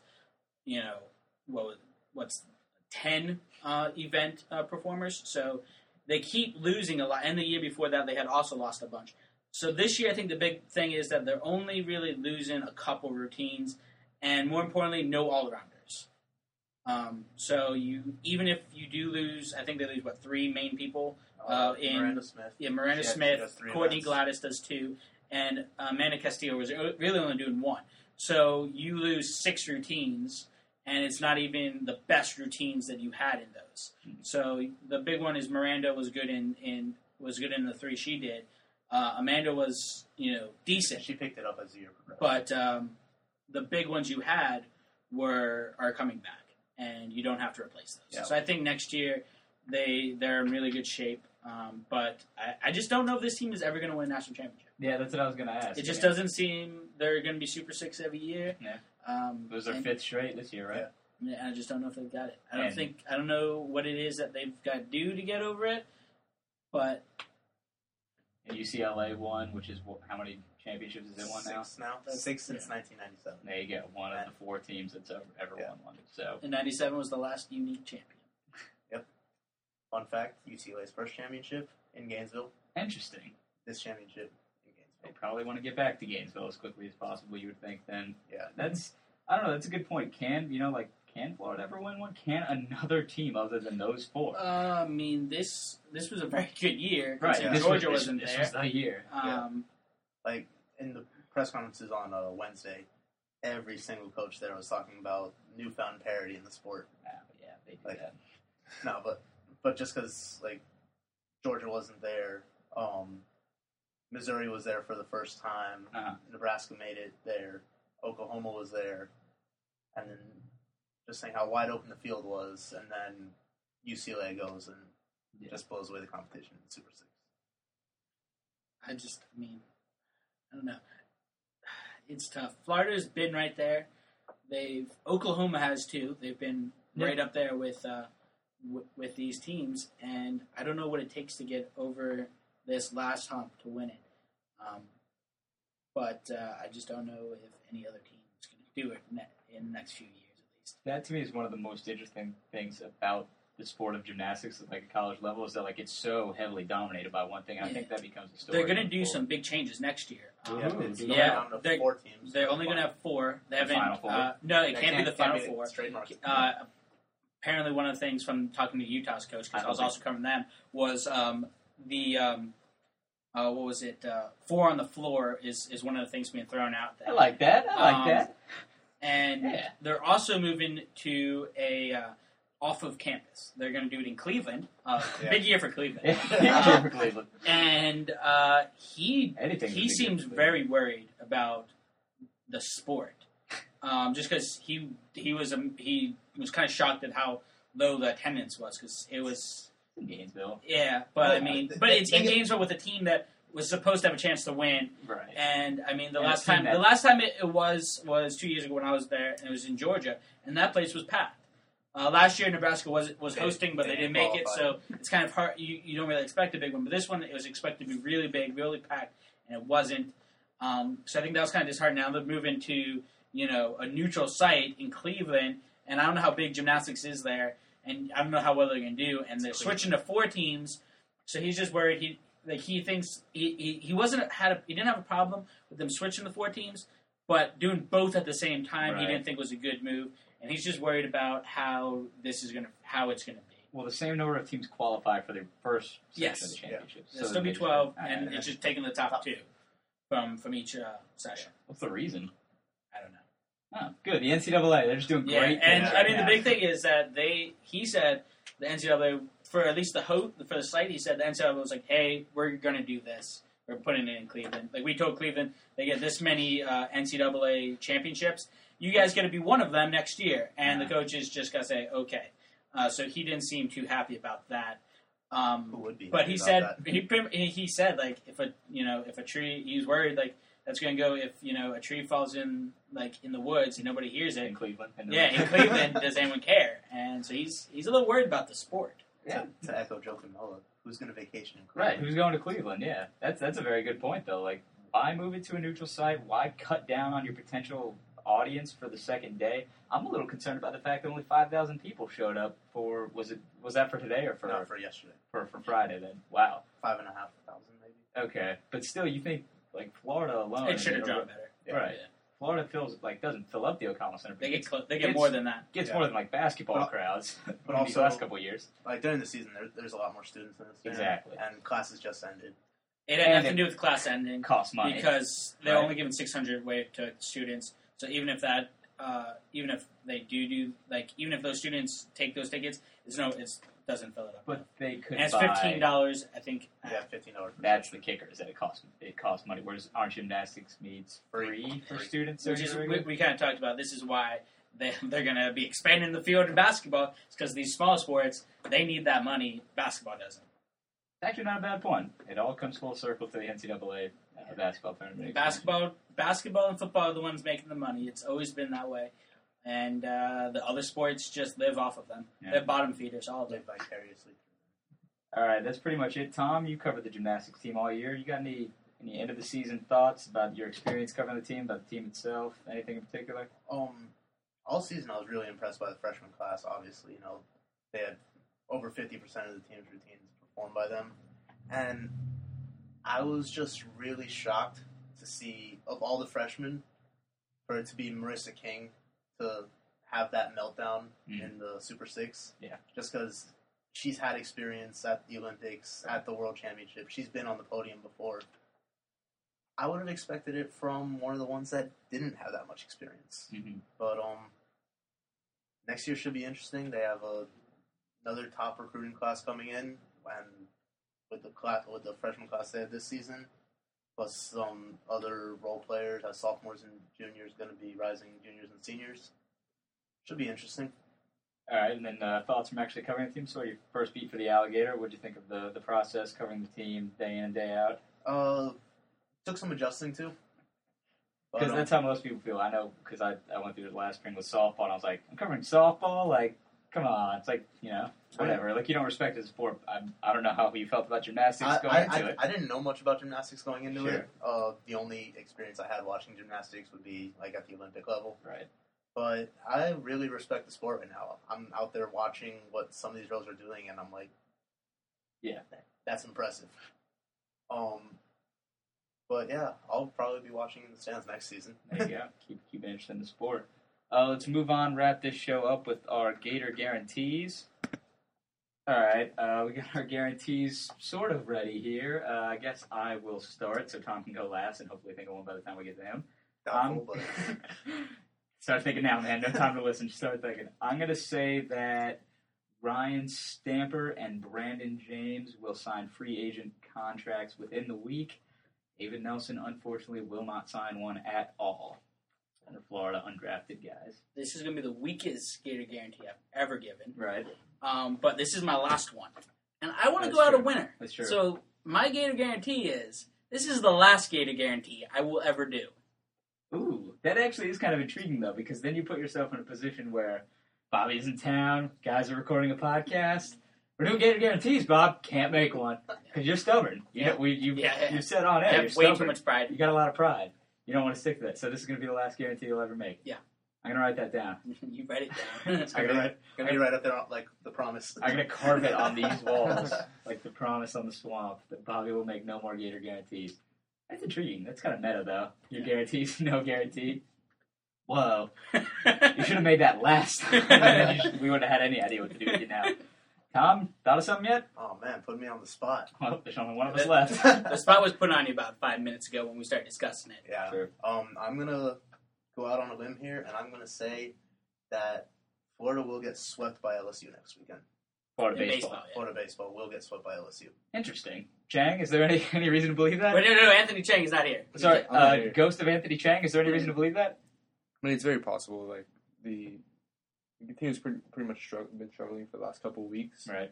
10 event performers. So they keep losing a lot. And the year before that, they had also lost a bunch. So this year, I think the big thing is that they're only really losing a couple routines, and more importantly, no all-arounders. So even if you do lose, I think they lose, 3 main people? Miranda Smith. Yeah, Miranda Smith. Courtney Gladys does 2. And Amanda Castillo was really only doing 1. So you lose 6 routines, and it's not even the best routines that you had in those. So the big one is Miranda was good in the 3 she did. Amanda was decent. She picked it up as the year progressed. But the big ones you had are coming back, and you don't have to replace those. Yeah. So I think next year they're in really good shape. But I just don't know if this team is ever going to win a national championship. Yeah, that's what I was going to ask. It just doesn't seem they're going to be Super 6 every year. Yeah. It was their 5th straight this year, right? Yeah, I just don't know if they've got it. I don't know what it is that they've got to do to get over it, but... And UCLA won, which is how many championships is it won now? 6 now. 6 since 1997. There you go. One of the 4 teams that's ever won one. So. And 97 was the last unique champion. Yep. Fun fact, UCLA's first championship in Gainesville. Interesting. This championship in Gainesville. They probably want to get back to Gainesville as quickly as possible, you would think then. Yeah. I don't know, that's a good point. Can Florida ever win one? Can another team other than those 4? This was a very good year. Right. Georgia wasn't there. This was the year. In the press conferences on Wednesday, every single coach there was talking about newfound parity in the sport. Yeah, they do Like, that. No, but just because like Georgia wasn't there, Missouri was there for the first time. Uh-huh. Nebraska made it there. Oklahoma was there, and then just saying how wide open the field was, and then UCLA goes and just blows away the competition in Super Six. I don't know. It's tough. Florida's been right there. Oklahoma has too. They've been right up there with these teams, and I don't know what it takes to get over this last hump to win it. But I just don't know if any other team is going to do it in the next few years at least. That to me is one of the most interesting things about the sport of gymnastics at like a college level is that like it's so heavily dominated by one thing. And I think that becomes a story. They're going to do some big changes next year. It's going yeah, down to 4 teams. They're only going to have 4. They haven't. Final 4? No, it can't be the Final be 4. Straight marks. Apparently, one of the things from talking to Utah's coach, because I was also covering them, was what was it? 4 on the floor is one of the things being thrown out there. I like that. And they're also moving to a off of campus. They're going to do it in Cleveland. Big year for Cleveland. Big year for Cleveland. And he seems very worried about the sport, just because he was kind of shocked at how low the attendance was because it was. Gainesville. Yeah, but it's in Gainesville with a team that was supposed to have a chance to win. Right. And I mean, the last time it was 2 years ago when I was there, and it was in Georgia, and that place was packed. Last year, Nebraska was hosting, but they didn't make it, so it's kind of hard. You don't really expect a big one, but this one it was expected to be really big, really packed, and it wasn't. So I think that was kind of disheartening. Now they're moving to a neutral site in Cleveland, and I don't know how big gymnastics is there. And I don't know how well they're going to do. And they're switching to 4 teams, so he's just worried. He thinks he didn't have a problem with them switching to 4 teams, but doing both at the same time he didn't think was a good move. And he's just worried about how it's going to be. Well, the same number of teams qualify for the first section of the championship. Yeah. There'll still be 12, and it's just taking the top 2 from each session. What's the reason? I don't know. Oh, good. The NCAA, they're just doing great. And I mean, the big thing is that he said the NCAA, for at least for the site, he said the NCAA was like, hey, we're going to do this. We're putting it in Cleveland. Like, we told Cleveland they get this many NCAA championships. You guys got to be one of them next year. And the coaches just got to say, okay. So he didn't seem too happy about that. Who would be? But he said, he said, like, if a tree, he's worried, like, that's going to go if, a tree falls in the woods and nobody hears it. In Cleveland. In Cleveland, does anyone care? And so he's a little worried about the sport. Yeah. To echo Joe Camilla, who's going to vacation in Cleveland? Right, who's going to Cleveland, yeah. That's a very good point, though. Like, why move it to a neutral site? Why cut down on your potential audience for the second day? I'm a little concerned about the fact that only 5,000 people showed up for, was that for today or for? No, for yesterday. For Friday, then. Wow. 5,500 maybe. Okay, but still, you think, like, Florida alone... It should have drawn better. Yeah. Right. Yeah. Florida doesn't fill up the O'Connell Center. They get more than that. Gets more than, like, basketball crowds. But also, these last couple of years. Like, during the season, there's a lot more students in this. Exactly. And classes just ended. It had nothing to do with class ending. Costs money. Because they're only giving $600 away to students. So even if they do even if those students take those tickets, it doesn't fill it up. But they could and it's $15, I think. Yeah, $15. That's the kicker, is that it costs money. Whereas aren't gymnastics meets free for students? Which is, we kind of talked about, this is why they're going to be expanding the field in basketball. It's because these small sports, they need that money. Basketball doesn't. It's actually not a bad point. It all comes full circle to the NCAA basketball tournament. Basketball and football are the ones making the money. It's always been that way. And the other sports just live off of them. Yeah. They're bottom feeders, all of them. Live vicariously. All right, that's pretty much it. Tom, you covered the gymnastics team all year. You got any end of the season thoughts about your experience covering the team, about the team itself, anything in particular? All season I was really impressed by the freshman class. Obviously, they had over 50% of the team's routines performed by them, and I was just really shocked to see, of all the freshmen, for it to be Marissa King to have that meltdown in the Super 6. Yeah. Just because she's had experience at the Olympics, at the World Championship. She's been on the podium before. I would have expected it from one of the ones that didn't have that much experience. Mm-hmm. But next year should be interesting. They have another top recruiting class coming in, and with the freshman class they had this season, plus some other role players as sophomores and juniors going to be rising juniors and seniors. Should be interesting. All right, and then thoughts from actually covering the team. So your first beat for the Alligator. What did you think of the process covering the team day in and day out? Took some adjusting to. Because that's how most people feel. I know because I went through it last spring with softball, and I was like, I'm covering softball? Like, come on. It's like, whatever. Like, you don't respect the sport. I don't know how you felt about gymnastics going into it. I didn't know much about gymnastics going into Sure. it. The only experience I had watching gymnastics would be, like, at the Olympic level. Right. But I really respect the sport right now. I'm out there watching what some of these girls are doing, and I'm like, yeah, that's impressive. But yeah, I'll probably be watching in the stands next season. There you go. Keep it interested in the sport. Let's move on. Wrap this show up with our Gator guarantees. All right, we got our guarantees sort of ready here. I guess I will start so Tom can go last, and hopefully think of one by the time we get to him. Doubtful, but Start thinking now, man. No time to listen. Just start thinking. I'm going to say that Ryan Stamper and Brandon James will sign free agent contracts within the week. David Nelson, unfortunately, will not sign one at all. Under Florida, undrafted guys. This is going to be the weakest Gator guarantee I've ever given. Right. But this is my last one. And I want to That's go out a true. winner. That's true. So my Gator guarantee is, this is the last Gator guarantee I will ever do. Ooh, that actually is kind of intriguing, though, because then you put yourself in a position where Bobby's in town, guys are recording a podcast. We're doing Gator guarantees, Bob. Can't make one because you're stubborn. You said on I air. have You're way stubborn. too much pride. You got a lot of pride. You don't want to stick to that. So this is going to be the last guarantee you'll ever make. Yeah. I'm going to write that down. You write it down. it's gonna be right up there, like the promise. I'm going to carve it on these walls, like the promise on the swamp, that Bobby will make no more Gator guarantees. That's intriguing. That's kind of meta, though. Your guarantees, no guarantee. Whoa. You should have made that last. And then we wouldn't have had any idea what to do with you now. Tom, thought of something yet? Oh man, put me on the spot. Well, there's only one of us left. The spot was put on you about 5 minutes ago when we started discussing it. Yeah. Sure. I'm gonna go out on a limb here, and I'm gonna say that Florida will get swept by LSU next weekend. Florida In baseball. baseball, yeah. Florida baseball will get swept by LSU. Interesting. Chang, is there any reason to believe that? But no, Anthony Chang is not here. Sorry, I'm not here. Ghost of Anthony Chang, is there any reason to believe that? I mean, it's very possible. Like the team's pretty much been struggling for the last couple of weeks. Right.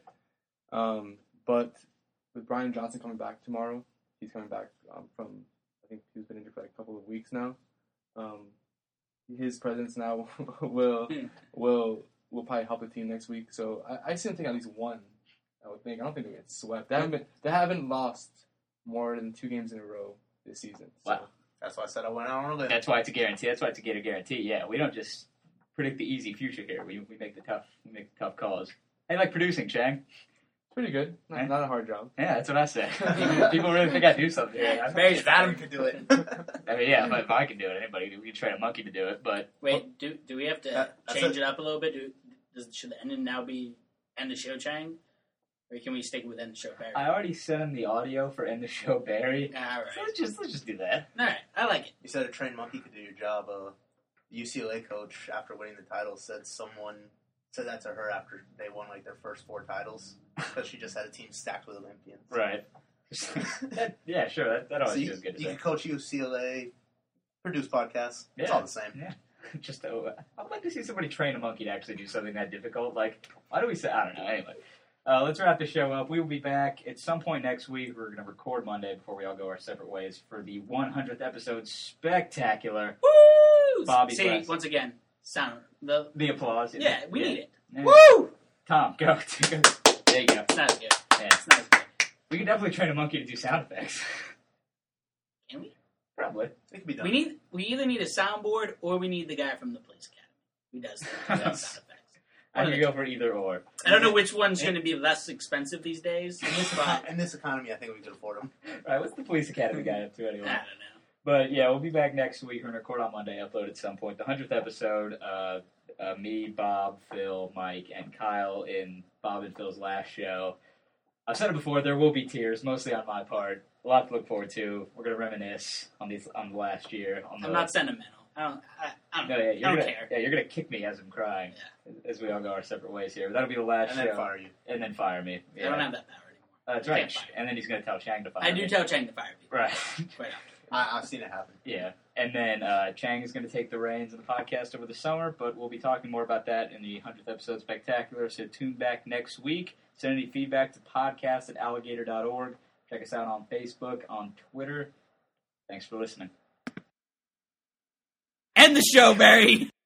But with Brian Johnson coming back tomorrow, he's coming back from, I think he's been injured for like a couple of weeks now. His presence now will probably help the team next week. So I see him take at least one. I would think. I don't think they get swept. They haven't lost more than 2 games in a row this season. So. Wow. That's why I said I went out on a limb. That's why it's a guarantee. That's why it's a Gator guarantee. Yeah, we don't just predict the easy future here. We make the tough calls. Hey, like producing, Chang. Pretty good. Not a hard job. Yeah, that's what I say. People really think I do something. Yeah, Barry's Adam valid. could do it. I mean, yeah, if I can do it, anybody. We can train a monkey to do it, but Wait, do we have to That's change it. it up a little bit? Should the ending now be end the show Chang? Or can we stick with end the show Barry? I already sent him the audio for End the Show Barry. All So right. let's just do that. All right. I like it. You said a trained monkey could do your job. The UCLA coach, after winning the title, said that to her after they won like their first 4 titles because she just had a team stacked with Olympians. Right. Yeah, sure. That always So feels good to you say. can coach UCLA, produce podcasts. It's Yeah. all the same. Yeah. Just I'd like to see somebody train a monkey to actually do something that difficult. Like, why do we say? I don't know. Anyway, let's wrap the show up. We will be back at some point next week. We're going to record Monday before we all go our separate ways for the 100th episode spectacular. Woo! Bobby See, Glass. once again, sound. The applause. Yeah, we need it. Yeah. Woo! Tom, go. There you go. It's not as good. Yeah. It's not as good. We can definitely train a monkey to do sound effects. Can we? Probably. It can be done. We either need a soundboard or we need the guy from the police academy who does sound effects. I can go for either or. I don't know which one's going to be less expensive these days, but In this economy, I think we could afford them. All right, what's the police academy guy up to I anyway? don't know. But yeah, we'll be back next week. We're going to record on Monday, upload at some point. The 100th episode, me, Bob, Phil, Mike, and Kyle in Bob and Phil's last show. I've said it before. There will be tears, mostly on my part. A lot to look forward to. We're gonna reminisce on the last year. I'm not sentimental. I don't care. Yeah, you're gonna kick me as I'm crying, as we all go our separate ways here. But that'll be the last And show. then fire you. And then fire me. Yeah. I don't have that power anymore. That's I right. can't fire. And then he's gonna tell Chang to fire I me. do tell Chang to fire people. Right. Right after. I've seen it happen. Yeah. And then Chang is going to take the reins of the podcast over the summer, but we'll be talking more about that in the 100th episode spectacular. So tune back next week. Send any feedback to podcast@alligator.org. Check us out on Facebook, on Twitter. Thanks for listening. End the show, Barry!